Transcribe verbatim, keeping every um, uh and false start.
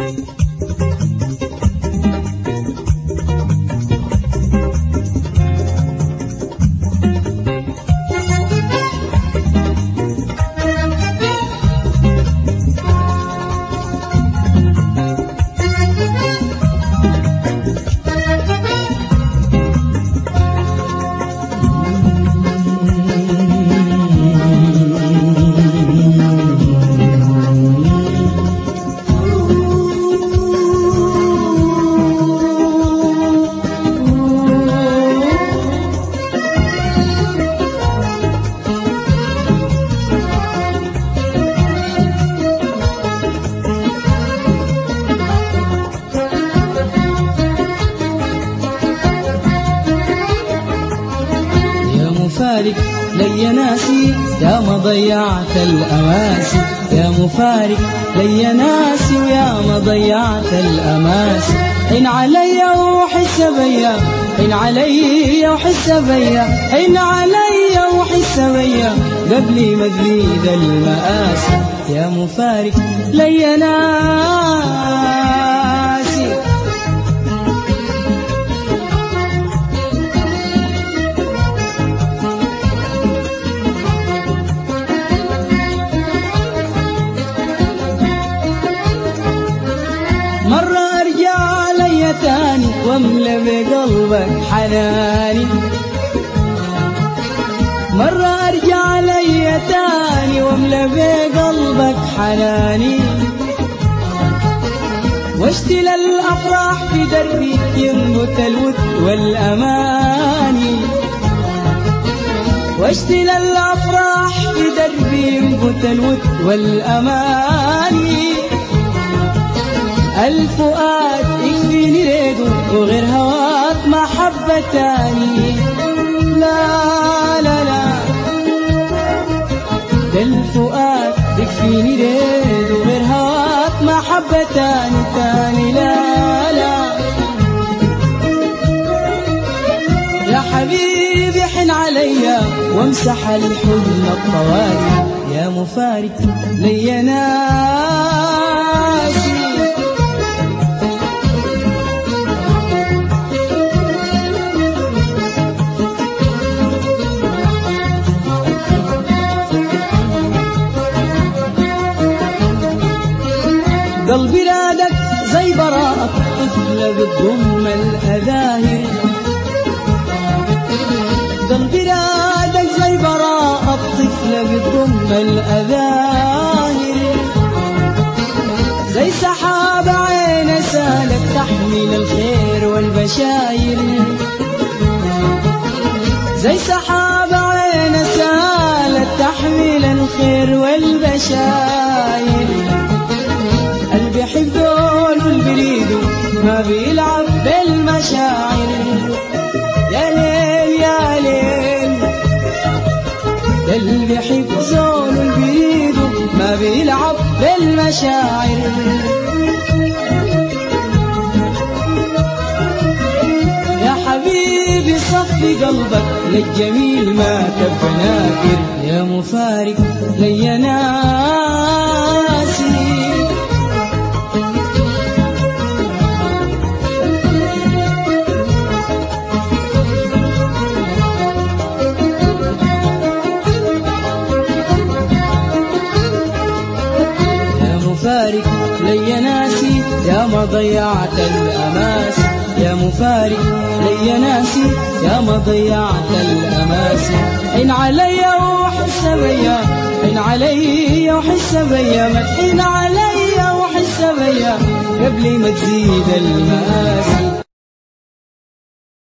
لي ناسي يا ما ضيعت الأماسي، يا مفارق لي ناسي ويا ما ضيعت الأماسي. حين علي وحس بيا، حين علي وحس بيا، حين علي وحس بيا قبل ما تزيد المآسي. يا مفارق لي ناسي مرة أرجع لي تاني واملى بقلبك حناني، مرة أرجع لي تاني واملى بقلبك حناني، واشتل الأفراح في دربي ينبت الود والأماني، واشتل الأفراح في دربي ينبت الود والأماني. الفؤاد يكفيني ريده وغير هواك محبة تاني، لا لا لا ده الفؤاد يكفيني ريده وغير هواك محبة تاني تاني، لا لا يا حبيبي حن عليا وامسح الحزن الطوالي. يا مفارق لي ناسي قلبي رادك زي براءة طفلة بتضم الأذاهر، قلبي رادك زي براءة طفلة بتضم الأذاهر، زي سحاب عين سالت تحمل الخير والبشاير، زي سحاب عين سالت تحمل الخير والبشاير. قلبي يحب دول والبريد ما بيلعب بالمشاعر، يا ليل يا ليل قلبي يحب دول والبريد ما بيلعب بالمشاعر. يا حبيبي صفي قلبك للجميل ما تبقى ناكر. يا مفارق لي ناسي مفارق لي ناسي يا ما ضيعت الأماسي، يا مفارق لي ناسي يا ما ضيعت الأماسي. حين علي وحس بيا، حين علي وحس بيا، ما تحين علي وحس بيا قبل ما تزيد المآسي.